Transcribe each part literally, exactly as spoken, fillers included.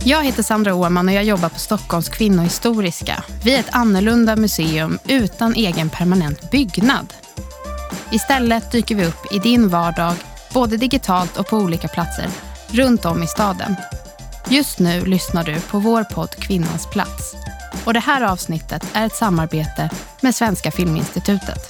Jag heter Sandra Åhman och jag jobbar på Stockholms kvinnohistoriska. Vi är ett annorlunda museum utan egen permanent byggnad. Istället dyker vi upp i din vardag, både digitalt och på olika platser, runt om i staden. Just nu lyssnar du på vår podd Kvinnans plats. Och det här avsnittet är ett samarbete med Svenska Filminstitutet.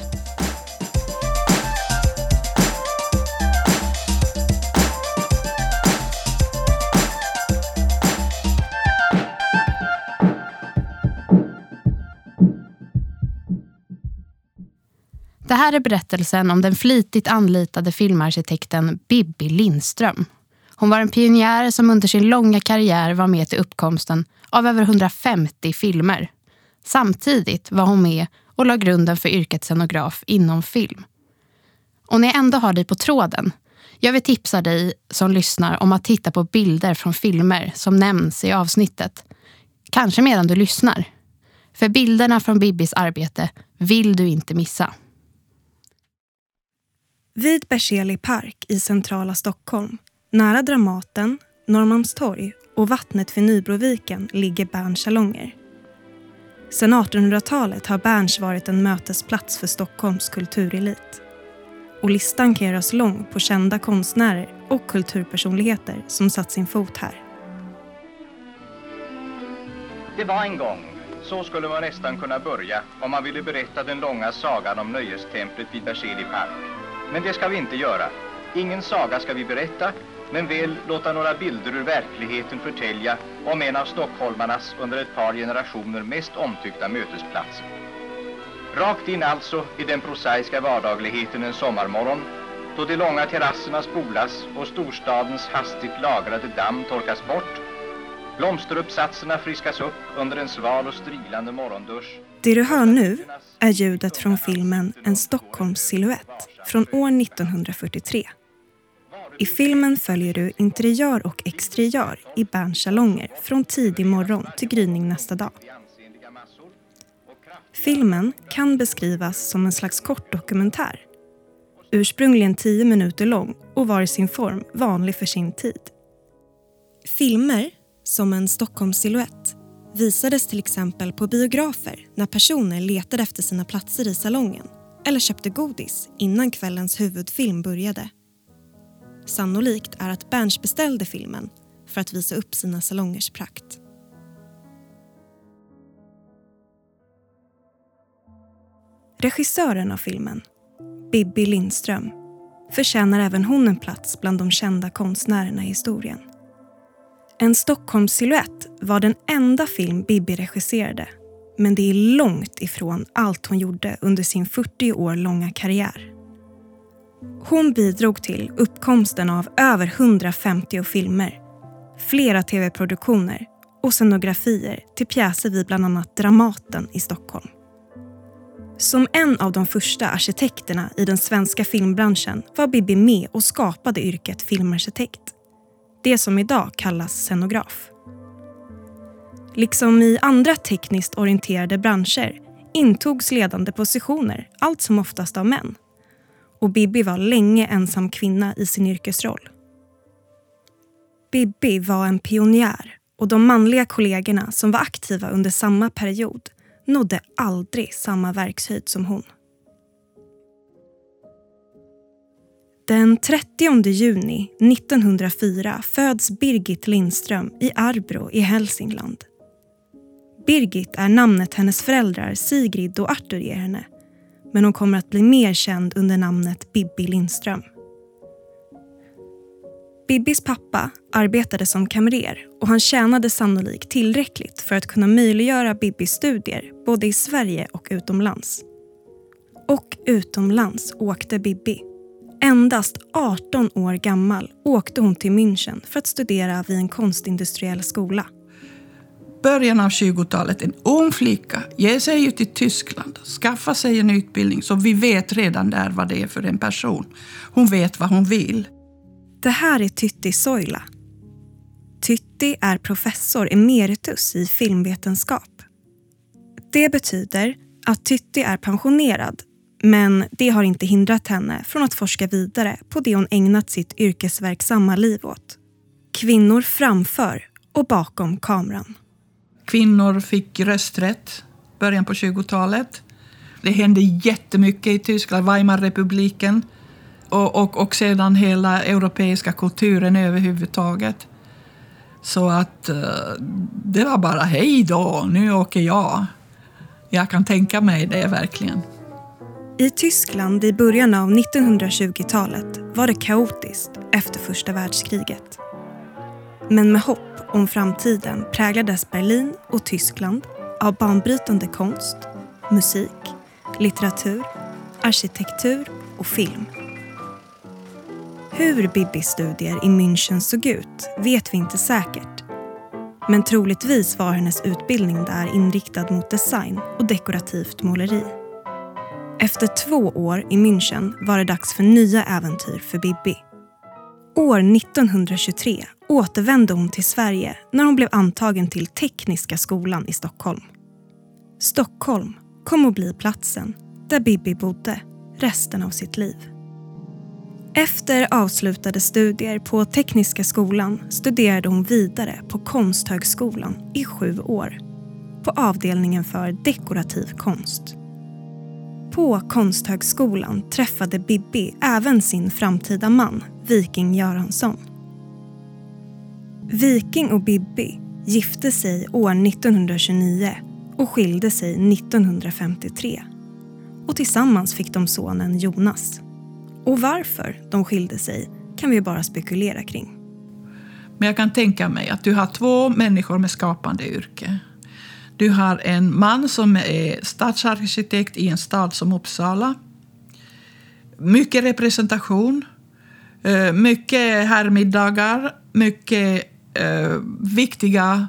Det här är berättelsen om den flitigt anlitade filmarkitekten Bibi Lindström. Hon var en pionjär som under sin långa karriär var med till uppkomsten av över hundrafemtio filmer. Samtidigt var hon med och la grunden för yrket scenograf inom film. Och när jag ändå har dig på tråden, jag vill tipsa dig som lyssnar om att titta på bilder från filmer som nämns i avsnittet. Kanske medan du lyssnar. För bilderna från Bibis arbete vill du inte missa. Vid Berzelii park i centrala Stockholm, nära Dramaten, Norrmalmstorg och vattnet vid Nybroviken ligger Berns salonger. Sedan artonhundratalet har Berns varit en mötesplats för Stockholms kulturelit. Och listan kan göras lång på kända konstnärer och kulturpersonligheter som satt sin fot här. Det var en gång. Så skulle man nästan kunna börja om man ville berätta den långa sagan om nöjestemplet vid Berzelii park. Men det ska vi inte göra. Ingen saga ska vi berätta, men väl låta några bilder ur verkligheten förtälja om en av stockholmarnas under ett par generationer mest omtyckta mötesplatser. Rakt in alltså i den prosaiska vardagligheten en sommarmorgon, då de långa terrasserna spolas och storstadens hastigt lagrade damm torkas bort, blomsteruppsatserna friskas upp under en sval och strilande morgondusch. Det du hör nu är ljudet från filmen En Stockholms silhuett från år nittonhundrafyrtiotre. I filmen följer du interiör och exteriör i Berns salonger från tidig morgon till gryning nästa dag. Filmen kan beskrivas som en slags kort dokumentär. Ursprungligen tio minuter lång och var i sin form vanlig för sin tid. Filmer som En Stockholms silhuett visades till exempel på biografer när personer letade efter sina platser i salongen eller köpte godis innan kvällens huvudfilm började. Sannolikt är att Berns beställde filmen för att visa upp sina salongers prakt. Regissören av filmen, Bibi Lindström, förtjänar även hon en plats bland de kända konstnärerna i historien. En Stockholms silhuett var den enda film Bibi regisserade, men det är långt ifrån allt hon gjorde under sin fyrtio år långa karriär. Hon bidrog till uppkomsten av över hundrafemtio filmer, flera tv-produktioner och scenografier till pjäser vid bland annat Dramaten i Stockholm. Som en av de första arkitekterna i den svenska filmbranschen var Bibi med och skapade yrket filmarkitekt. Det som idag kallas scenograf. Liksom i andra tekniskt orienterade branscher intogs ledande positioner, allt som oftast av män. Och Bibi var länge ensam kvinna i sin yrkesroll. Bibi var en pionjär och de manliga kollegorna som var aktiva under samma period nådde aldrig samma verkshöjd som hon. Den trettionde juni nittonhundrafyra föds Birgit Lindström i Arbro i Hälsingland. Birgit är namnet hennes föräldrar Sigrid och Arthur ger henne, men hon kommer att bli mer känd under namnet Bibi Lindström. Bibis pappa arbetade som kamrer och han tjänade sannolikt tillräckligt för att kunna möjliggöra Bibis studier både i Sverige och utomlands. Och utomlands åkte Bibi. Endast arton år gammal åkte hon till München för att studera vid en konstindustriell skola. Början av tjugotalet, en ung flicka ger sig ut i Tyskland, skaffar sig en utbildning så vi vet redan där vad det är för en person. Hon vet vad hon vill. Det här är Tytti Soila. Tytti är professor emeritus i filmvetenskap. Det betyder att Tytti är pensionerad, men det har inte hindrat henne från att forska vidare på det hon ägnat sitt yrkesverksamma liv åt. Kvinnor framför och bakom kameran. Kvinnor fick rösträtt början på tjugotalet. Det hände jättemycket i Tyskland, Weimarrepubliken och, och, och sedan hela europeiska kulturen överhuvudtaget. Så att uh, det var bara hej då, nu åker jag. Jag kan tänka mig det verkligen. I Tyskland i början av nittonhundratjugotalet var det kaotiskt efter första världskriget. Men med hopp om framtiden präglades Berlin och Tyskland av banbrytande konst, musik, litteratur, arkitektur och film. Hur Bibis studier i München såg ut vet vi inte säkert. Men troligtvis var hennes utbildning där inriktad mot design och dekorativt måleri. Efter två år i München var det dags för nya äventyr för Bibi. År nittonhundratjugotre återvände hon till Sverige när hon blev antagen till Tekniska skolan i Stockholm. Stockholm kom att bli platsen där Bibi bodde resten av sitt liv. Efter avslutade studier på Tekniska skolan studerade hon vidare på Konsthögskolan i sju år på avdelningen för dekorativ konst. På Konsthögskolan träffade Bibi även sin framtida man, Viking Göransson. Viking och Bibi gifte sig år nittonhundratjugonio och skilde sig nittonhundrafemtiotre. Och tillsammans fick de sonen Jonas. Och varför de skilde sig kan vi bara spekulera kring. Men jag kan tänka mig att du har två människor med skapande yrke. Du har en man som är stadsarkitekt i en stad som Uppsala. Mycket representation, mycket herrmiddagar, mycket eh, viktiga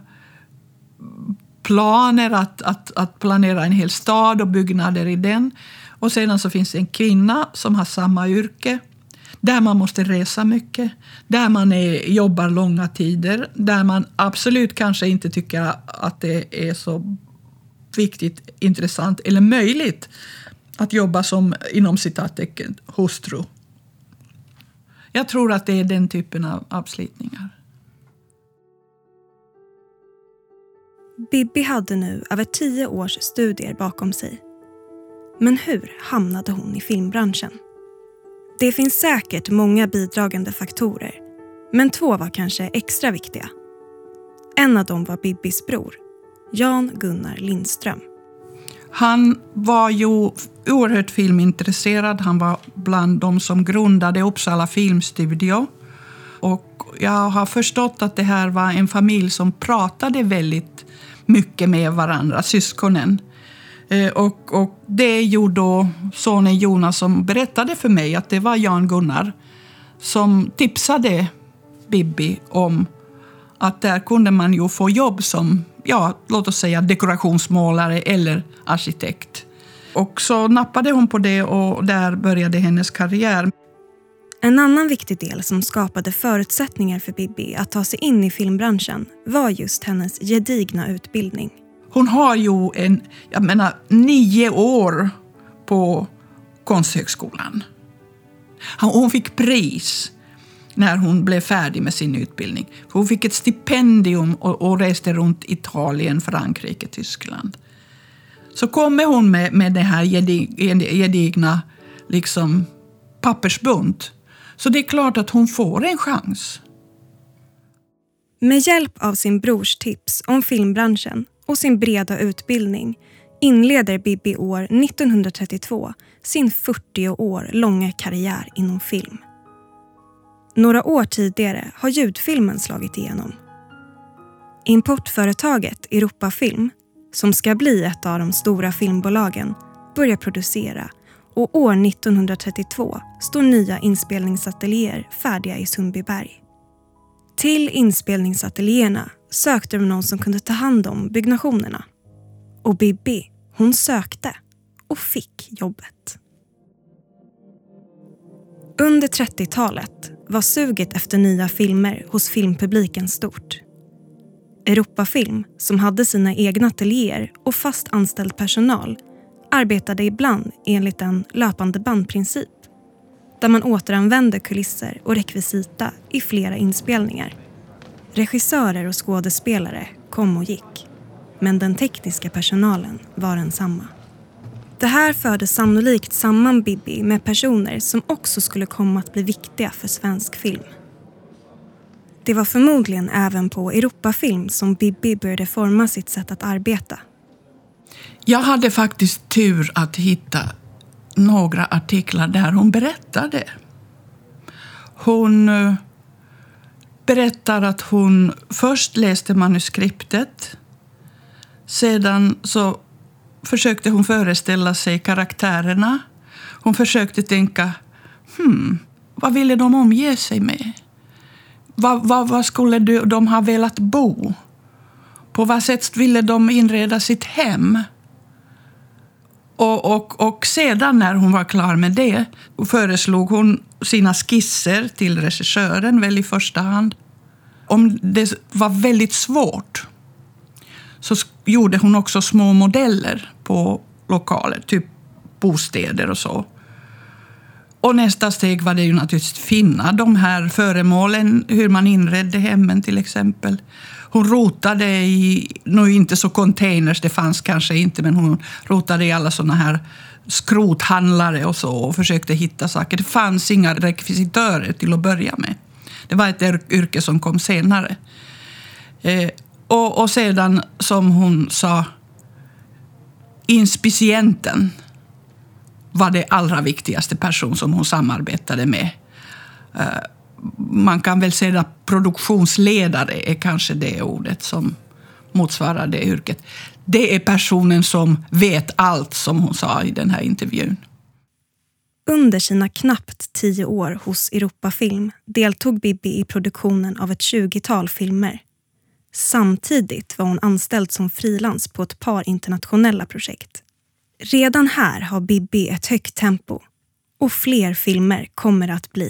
planer att, att, att planera en hel stad och byggnader i den. Och sedan så finns det en kvinna som har samma yrke. Där man måste resa mycket. Där man är, jobbar långa tider. Där man absolut kanske inte tycker att det är så viktigt, intressant eller möjligt att jobba som inom citattecken hustru. Jag tror att det är den typen av avslitningar. Bibi hade nu över tio års studier bakom sig. Men hur hamnade hon i filmbranschen? Det finns säkert många bidragande faktorer, men två var kanske extra viktiga. En av dem var Bibis bror, Jan Gunnar Lindström. Han var ju oerhört filmintresserad. Han var bland de som grundade Uppsala filmstudio. Och jag har förstått att det här var en familj som pratade väldigt mycket med varandra, syskonen. Och, och det är ju då sonen Jonas som berättade för mig att det var Jan Gunnar som tipsade Bibi om att där kunde man ju få jobb som, ja, låt oss säga dekorationsmålare eller arkitekt. Och så nappade hon på det och där började hennes karriär. En annan viktig del som skapade förutsättningar för Bibi att ta sig in i filmbranschen var just hennes gedigna utbildning. Hon har ju en, jag menar, nio år på Konsthögskolan. Hon fick pris när hon blev färdig med sin utbildning. Hon fick ett stipendium och, och reste runt Italien, Frankrike, Tyskland. Så kommer hon med, med det här gedig, gedigna liksom, pappersbunt. Så det är klart att hon får en chans. Med hjälp av sin brors tips om filmbranschen och sin breda utbildning inleder Bibi år nittonhundratrettiotvå sin fyrtio år långa karriär inom film. Några år tidigare har ljudfilmen slagit igenom. Importföretaget Europafilm, som ska bli ett av de stora filmbolagen, börjar producera och år nittonhundratrettiotvå står nya inspelningsateljéer färdiga i Sundbyberg. Till inspelningsateljéerna sökte de någon som kunde ta hand om byggnationerna. Och Bibi, hon sökte och fick jobbet. Under trettiotalet var suget efter nya filmer hos filmpubliken stort. Europafilm, som hade sina egna ateljéer och fast anställd personal, arbetade ibland enligt en löpande bandprincip, där man återanvände kulisser och rekvisita i flera inspelningar. Regissörer och skådespelare kom och gick, men den tekniska personalen var densamma. Det här förde sannolikt samman Bibi med personer som också skulle komma att bli viktiga för svensk film. Det var förmodligen även på Europafilm som Bibi började forma sitt sätt att arbeta. Jag hade faktiskt tur att hitta några artiklar där hon berättade. Hon berättar att hon först läste manuskriptet. Sedan så försökte hon föreställa sig karaktärerna. Hon försökte tänka, hmm, vad ville de omge sig med? Vad, vad, vad skulle de ha velat bo? På vad sätt ville de inreda sitt hem? Och, och, och sedan när hon var klar med det föreslog hon sina skisser till regissören väl i första hand. Om det var väldigt svårt så gjorde hon också små modeller på lokaler, typ bostäder och så. Och nästa steg var det ju naturligtvis att finna de här föremålen, hur man inredde hemmen till exempel. Hon rotade i, nu inte så containers, det fanns kanske inte, men hon rotade i alla såna här skrothandlare och så och försökte hitta saker. Det fanns inga rekvisitörer till att börja med. Det var ett yrke som kom senare. Eh, och, och sedan, som hon sa, inspicienten var det allra viktigaste person som hon samarbetade med. Uh, man kan väl säga att produktionsledare är kanske det ordet som motsvarar det yrket. Det är personen som vet allt, som hon sa i den här intervjun. Under sina knappt tio år hos Europafilm deltog Bibi i produktionen av ett tjugotal filmer. Samtidigt var hon anställd som frilans på ett par internationella projekt. Redan här har Bibi ett högt tempo och fler filmer kommer att bli.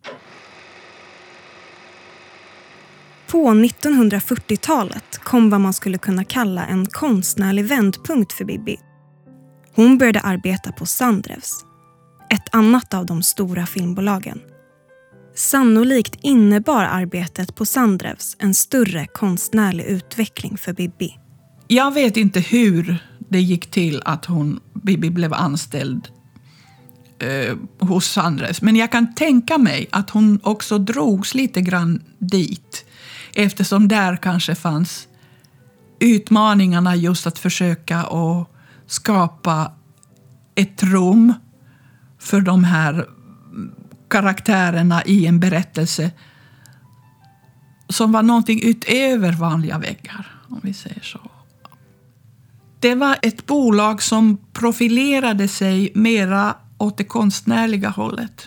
På nittonhundrafyrtiotalet kom vad man skulle kunna kalla en konstnärlig vändpunkt för Bibi. Hon började arbeta på Sandrevs, ett annat av de stora filmbolagen. Sannolikt innebar arbetet på Sandrevs en större konstnärlig utveckling för Bibi. Jag vet inte hur det gick till att hon, Bibi blev anställd eh, hos Sandrevs. Men jag kan tänka mig att hon också drogs lite grann dit. Eftersom där kanske fanns utmaningarna just att försöka att skapa ett rum för de här karaktärerna i en berättelse som var någonting utöver vanliga väggar, om vi säger så. Det var ett bolag som profilerade sig mera åt det konstnärliga hållet.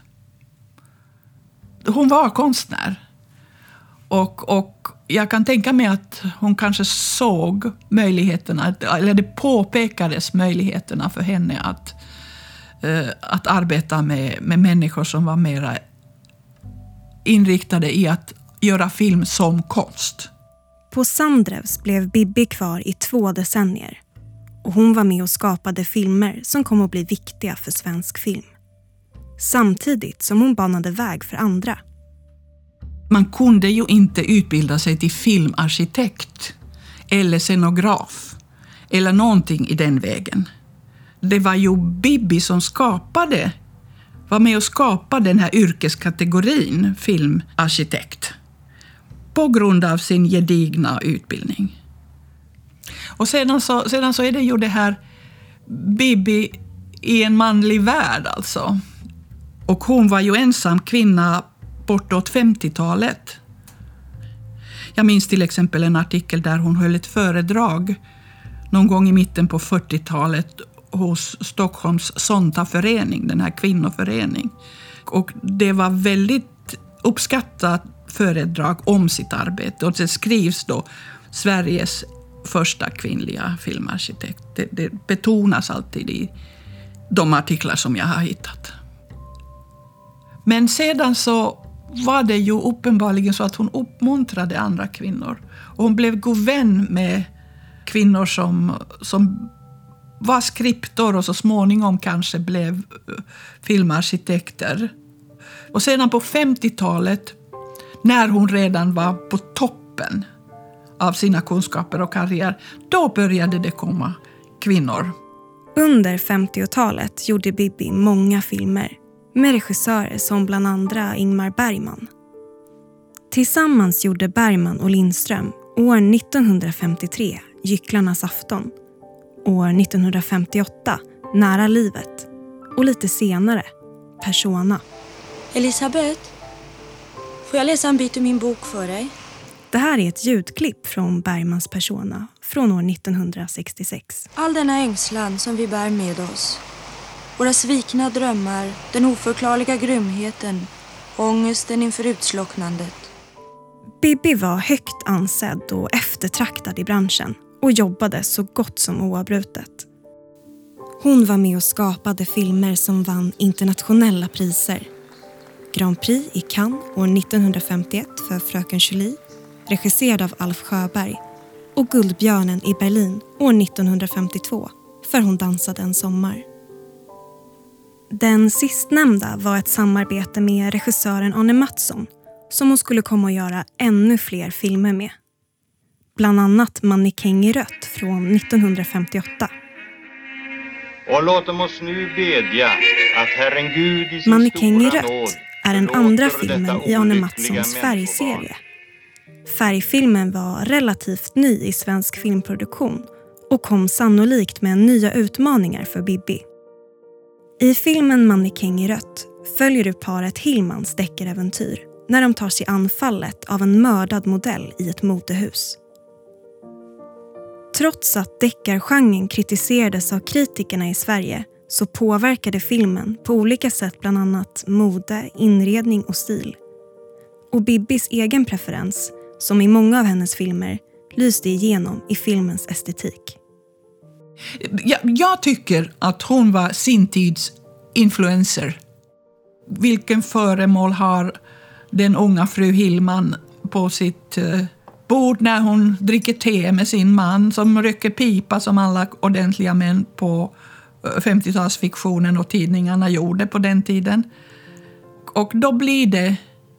Hon var konstnär. Och, och jag kan tänka mig att hon kanske såg möjligheterna, eller det påpekades möjligheterna för henne att, uh, att arbeta med, med människor som var mera inriktade i att göra film som konst. På Sandrevs blev Bibi kvar i två decennier. Och hon var med och skapade filmer som kom att bli viktiga för svensk film. Samtidigt som hon banade väg för andra. Man kunde ju inte utbilda sig till filmarkitekt eller scenograf eller någonting i den vägen. Det var ju Bibi som skapade, var med och skapade den här yrkeskategorin filmarkitekt på grund av sin gedigna utbildning. Och sedan så, sedan så är det ju det här Bibi i en manlig värld alltså. Och hon var ju ensam kvinna bortåt femtiotalet. Jag minns till exempel en artikel där hon höll ett föredrag någon gång i mitten på fyrtiotalet hos Stockholms Sonta-förening, den här kvinnoförening. Och det var väldigt uppskattat föredrag om sitt arbete. Och det skrivs då Sveriges första kvinnliga filmarkitekt. Det, det betonas alltid i de artiklar som jag har hittat. Men sedan så var det ju uppenbarligen så att hon uppmuntrade andra kvinnor. Och hon blev god vän med kvinnor som, som var skriptor och så småningom kanske blev filmarkitekter. Och sedan på femtiotalet, när hon redan var på topp toppen av sina kunskaper och karriär, då började det komma kvinnor. Under femtiotalet gjorde Bibi många filmer med regissörer som bland andra Ingmar Bergman. Tillsammans gjorde Bergman och Lindström år nittonhundrafemtiotre Gycklarnas afton, år nittonhundrafemtioåtta Nära livet och lite senare Persona. Elisabeth, får jag läsa en bit ur min bok för dig? Det här är ett ljudklipp från Bergmans Persona från år nittonhundrasextiosex. All denna ängslan som vi bär med oss, våra svikna drömmar, den oförklarliga grymheten, ångesten inför utslocknandet. Bibi var högt ansedd och eftertraktad i branschen och jobbade så gott som oavbrutet. Hon var med och skapade filmer som vann internationella priser. Grand Prix i Cannes år nittonhundrafemtioett för Fröken Julie, regisserad av Alf Sjöberg, och Guldbjörnen i Berlin år nittonhundrafemtiotvå för Hon dansade en sommar. Den sistnämnda var ett samarbete med regissören Arne Mattsson som hon skulle komma att göra ännu fler filmer med. Bland annat Mannekäng i rött från nittonhundrafemtioåtta. Och låt oss nu bedja att Herren Gud i sin Mannekäng i stora rött nåd är den förlåter andra detta filmen i Arne olyckliga Mattssons människobarn. färgserie. Färgfilmen var relativt ny i svensk filmproduktion och kom sannolikt med nya utmaningar för Bibi. I filmen Mannekäng i rött följer du paret Hillmans deckaräventyr när de tar sig anfallet av en mördad modell i ett modehus. Trots att deckargenren kritiserades av kritikerna i Sverige så påverkade filmen på olika sätt bland annat mode, inredning och stil. Och Bibis egen preferens, som i många av hennes filmer, lyste igenom i filmens estetik. Jag, jag tycker att hon var sin tids influencer. Vilken föremål har den unga fru Hillman på sitt uh, bord när hon dricker te med sin man som röker pipa som alla ordentliga män på uh, femtiotalsfiktionen och tidningarna gjorde på den tiden. Och då blir det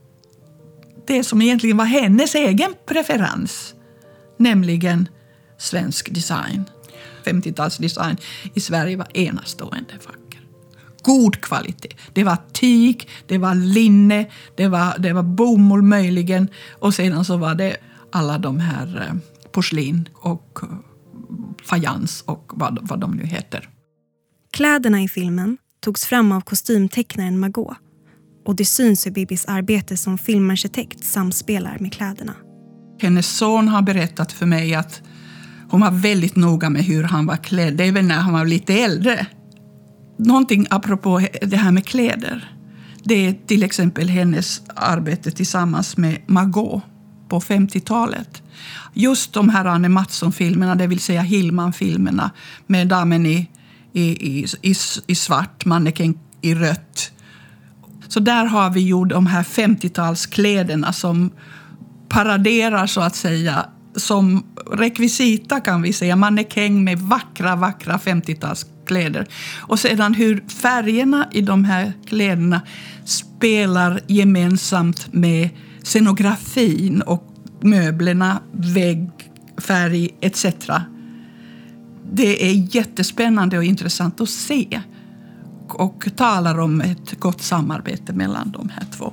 det som egentligen var hennes egen preferens, nämligen svensk design. femtiotalsdesign i Sverige var enastående vacker. God kvalitet. Det var tyg, det var linne, det var, det var bomull möjligen. Och sedan så var det alla de här eh, porslin och eh, fajans och vad, vad de nu heter. Kläderna i filmen togs fram av kostymtecknaren Margot. Och det syns hur Bibis arbete som filmarkitekt samspelar med kläderna. Hennes son har berättat för mig att hon var väldigt noga med hur han var klädd. Det är väl när han var lite äldre. Någonting apropå det här med kläder. Det är till exempel hennes arbete tillsammans med Margot på femtiotalet. Just de här Arne Mattsson-filmerna, det vill säga Hillman-filmerna med damen i, i, i, i, i svart, Mannekäng i rött. Så där har vi gjort de här femtiotalskläderna som paraderar så att säga som rekvisita kan vi säga. Mannekäng med vackra, vackra femtiotalskläder. Och sedan hur färgerna i de här kläderna spelar gemensamt med scenografin och möblerna, vägg, färg et cetera. Det är jättespännande och intressant att se. Och talar om ett gott samarbete mellan de här två.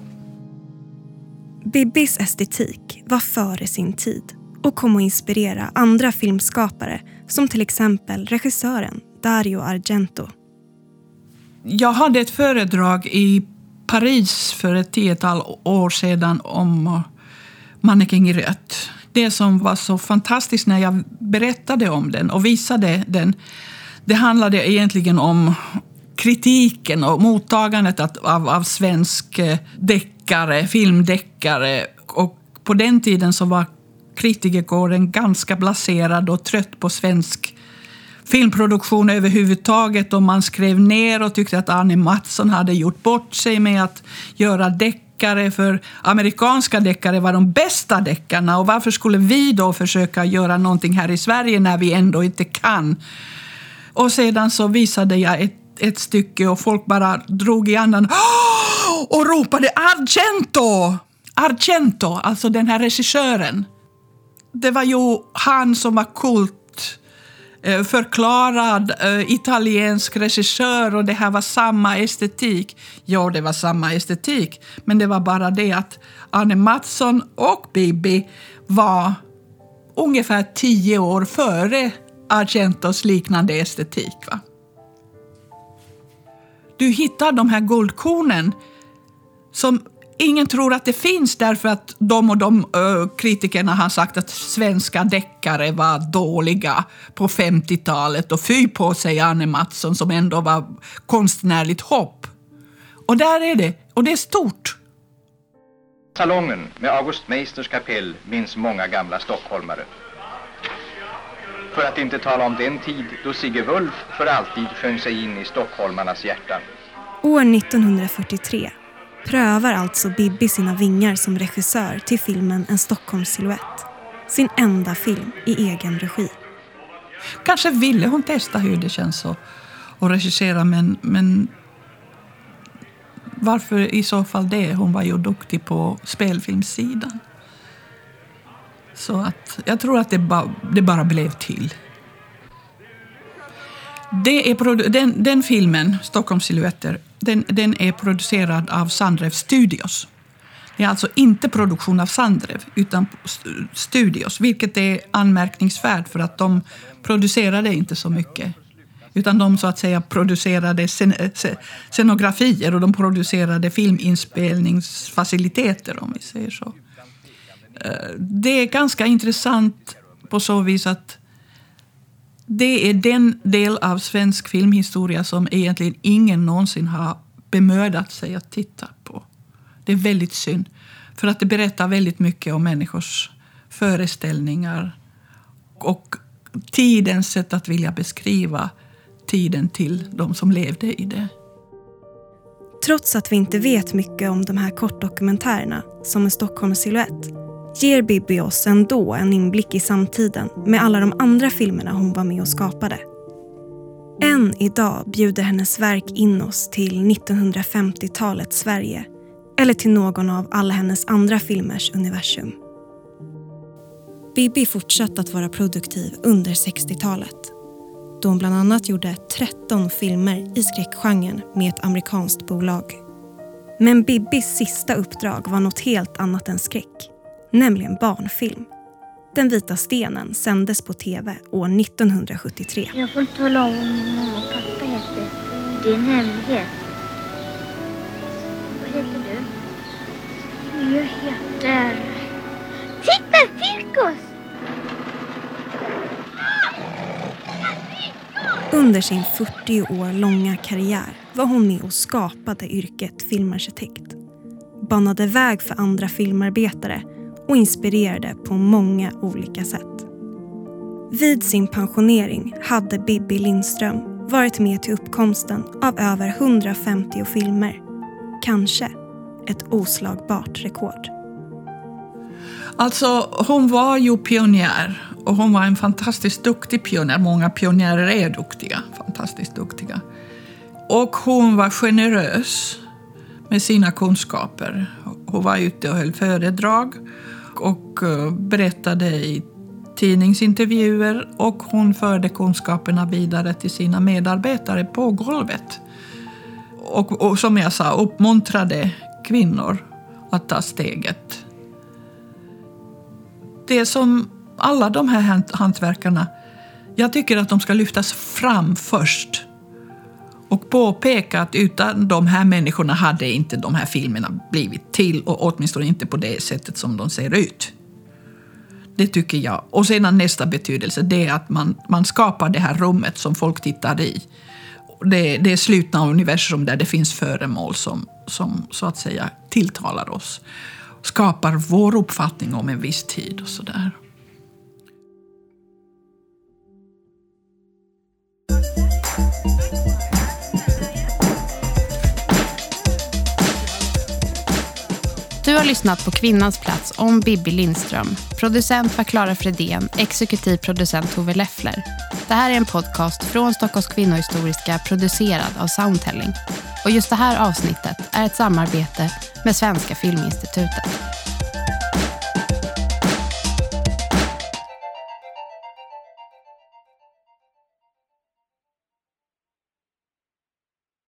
Bibis estetik var före sin tid och kom att inspirera andra filmskapare som till exempel regissören Dario Argento. Jag hade ett föredrag i Paris för ett tiotal år sedan om Mannekäng i rött. Det som var så fantastiskt när jag berättade om den och visade den, det handlade egentligen om kritiken och mottagandet av, av svensk deckare, filmdeckare. Och på den tiden så var kritikerkåren ganska blaserad och trött på svensk filmproduktion överhuvudtaget. Och man skrev ner och tyckte att Arne Mattsson hade gjort bort sig med att göra deckare. För amerikanska deckare var de bästa deckarna. Och varför skulle vi då försöka göra någonting här i Sverige när vi ändå inte kan? Och sedan så visade jag ett ett stycke och folk bara drog i andan och ropade Argento! Argento, alltså den här regissören. det var ju han som var kult eh, förklarad eh, italiensk regissör och det här var samma estetik. Ja, det var samma estetik, men det var bara det att Arne Mattsson och Bibi var ungefär tio år före Argentos liknande estetik, va? Du hittar de här guldkornen som ingen tror att det finns därför att de och de ö, kritikerna har sagt att svenska deckare var dåliga på femtiotalet och fy på sig Arne Mattsson som ändå var konstnärligt hopp. Och där är det, och det är stort. Salongen med August Meisters kapell minns många gamla stockholmare. För att inte tala om den tid då Sigge Wulf för alltid sjöng sig in i stockholmarnas hjärtan. År nittonhundrafyrtiotre prövar alltså Bibi sina vingar som regissör till filmen En Stockholmssilhuett. Sin enda film i egen regi. Kanske ville hon testa hur det känns att, att regissera, men, men varför i så fall det? Hon var ju duktig på spelfilmssidan. Så att jag tror att det bara, det bara blev till. Det är, den, den filmen, Stockholmssilhuetter, den, den är producerad av Sandrev Studios. Det är alltså inte produktion av Sandrev utan Studios, vilket är anmärkningsvärt för att de producerade inte så mycket. Utan de så att säga producerade scen- scenografier och de producerade filminspelningsfaciliteter, om vi säger så. Det är ganska intressant på så vis att det är den del av svensk filmhistoria som egentligen ingen någonsin har bemödat sig att titta på. Det är väldigt synd, för att det berättar väldigt mycket om människors föreställningar och tidens sätt att vilja beskriva tiden till de som levde i det. Trots att vi inte vet mycket om de här kortdokumentärerna som En Stockholmssilhuett ger Bibi oss ändå en inblick i samtiden med alla de andra filmerna hon var med och skapade. Än idag bjuder hennes verk in oss till nittonhundrafemtiotalets Sverige eller till någon av alla hennes andra filmers universum. Bibi fortsatte att vara produktiv under sextiotalet då hon bland annat gjorde tretton filmer i skräckgenren med ett amerikanskt bolag. Men Bibis sista uppdrag var något helt annat än skräck. Nämligen barnfilm. Den vita stenen sändes på tv år nittonhundrasjuttiotre. Jag får inte tala om vad min mamma och pappa heter. Det är en hemlighet. Vad heter du? Jag heter... Titta, cirkus! Under sin fyrtio år långa karriär var hon med och skapade yrket filmarkitekt. Banade väg för andra filmarbetare och inspirerade på många olika sätt. Vid sin pensionering hade Bibi Lindström varit med till uppkomsten av över hundrafemtio filmer. Kanske ett oslagbart rekord. Alltså, hon var ju pionjär och hon var en fantastiskt duktig pionjär. Många pionjärer är duktiga, fantastiskt duktiga. Och hon var generös med sina kunskaper. Hon var ute och höll föredrag och berättade i tidningsintervjuer och hon förde kunskaperna vidare till sina medarbetare på golvet. Och, och som jag sa, uppmuntrade kvinnor att ta steget. Det är som alla de här hantverkarna, jag tycker att de ska lyftas fram först. Och påpeka att utan de här människorna hade inte de här filmerna blivit till. Och åtminstone inte på det sättet som de ser ut. Det tycker jag. Och sedan nästa betydelse, det är att man, man skapar det här rummet som folk tittar i. Det, det är slutna universum där det finns föremål som, som så att säga tilltalar oss. Skapar vår uppfattning om en viss tid och sådär. Du har lyssnat på Kvinnans plats om Bibi Lindström. Producent var Clara Fredén, exekutiv producent Tove Leffler. Det här är en podcast från Stockholms kvinnohistoriska producerad av Soundtelling. Och just det här avsnittet är ett samarbete med Svenska Filminstitutet.